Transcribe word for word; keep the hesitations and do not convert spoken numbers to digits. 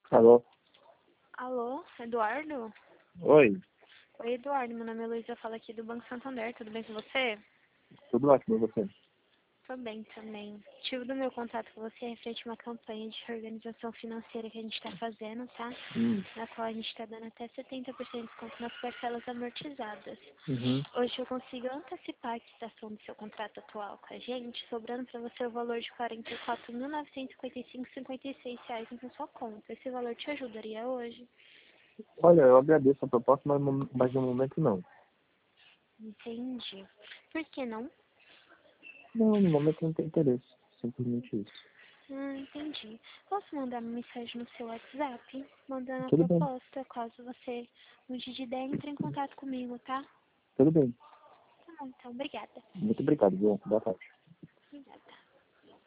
Alô? Alô, Eduardo? Oi, Oi, Eduardo, meu nome é Luísa, eu falo aqui do Banco Santander, tudo bem com você? tudo ótimo, e você? Tô bem também. O motivo do meu contato com você é referente a uma campanha de reorganização financeira que a gente está fazendo, tá? Hum. Na qual a gente está dando até setenta por cento de desconto nas parcelas amortizadas. Uhum. Hoje eu consigo antecipar a quitação do seu contrato atual com a gente, sobrando para você o valor de quarenta e quatro mil novecentos e cinquenta e cinco vírgula cinquenta e seis reais na sua conta. Esse valor te ajudaria hoje? Olha, eu agradeço a proposta, mas, no- mas no momento não. Entendi. Por que não? Não, no momento não tem interesse. Simplesmente isso. Ah, entendi. Posso mandar uma mensagem no seu WhatsApp, mandando a Tudo bem, proposta, caso você mude de ideia, entre em contato comigo, tá? tudo bem. Tá bom, então, obrigada. Muito obrigado, viu? Boa tarde.